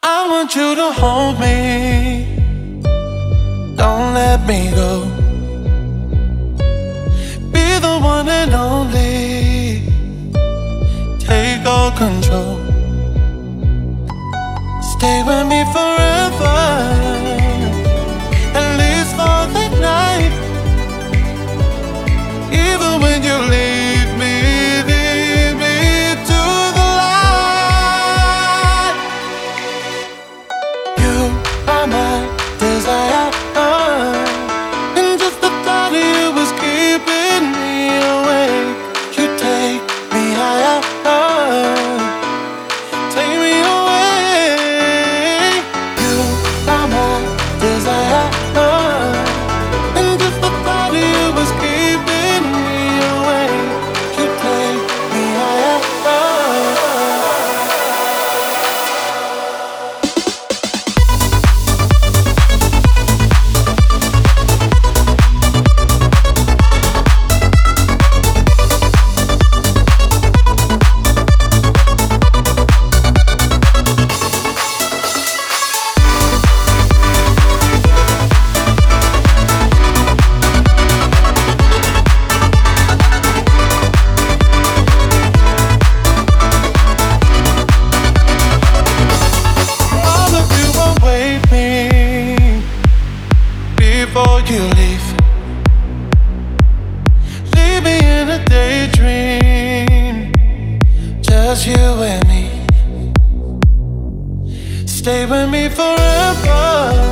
I want you to hold me, don't let me go. Be the one and only, take all control. Stay with me forever, at least for the night. Even when you leave me to the light. You are my desire, and just the thought of you was keeping me awake. You take me higher, take me away. You are my desire, and just the thought of you was keeping me awake. You take me higher. All of you await me before you leave. Leave me in a daydream, just you and me. Stay with me forever.